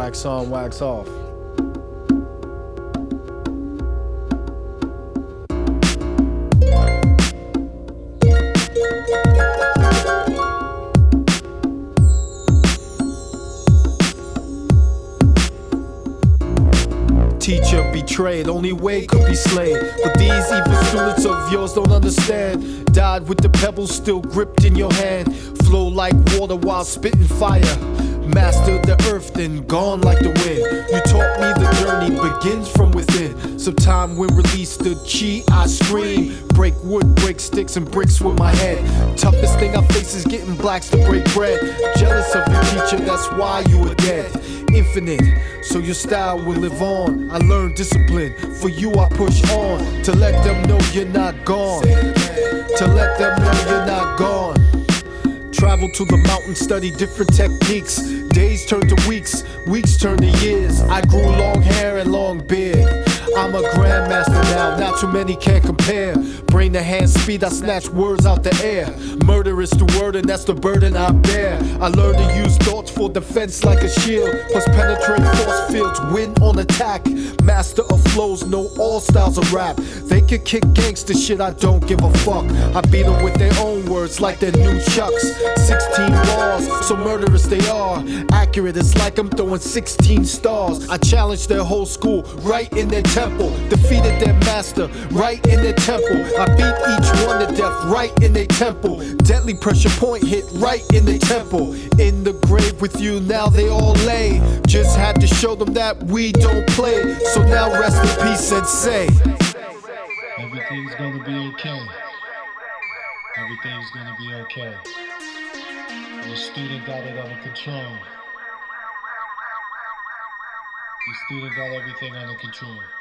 Wax on, wax off. Teacher betrayed, only way could be slain. But these evil students of yours don't understand. Died with the pebbles still gripped in your hand. Flow like water while spitting fire. Mastered the earth, then gone like the wind. You taught me the journey begins from within. Sometime when released the chi, I scream. Break wood, break sticks, and bricks with my head. Toughest thing I face is getting blacks to break bread. Jealous of your teacher, that's why you were dead. Infinite, so your style will live on. I learned discipline, for you I push on. To let them know you're not gone. To let them know you're not gone. Travel to the mountain, study different techniques. Days turn to weeks, weeks turn to years. I grew long hair and long beard. I'm a grandmaster now, not too many can compare. Brain to hand speed, I snatch words out the air. Murder is the word and that's the burden I bear. I learned to use thoughts for defense like a shield. Plus penetrate force fields, win on attack. Master of flows, know all styles of rap. They could kick gangster shit, I don't give a fuck. I beat them with their own words like their new chucks. 16 bars, so murderous they are. Accurate, it's like I'm throwing 16 stars. I challenged their whole school right in their temple. Defeated their master right in their temple. I beat each one to death right in their temple. Deadly pressure point hit right in their temple. In the grave with you now they all lay. Just had to show them that we don't play. So now rest in peace and say everything's gonna be okay. Everything's gonna be okay. The student got it under control. The student got everything under control.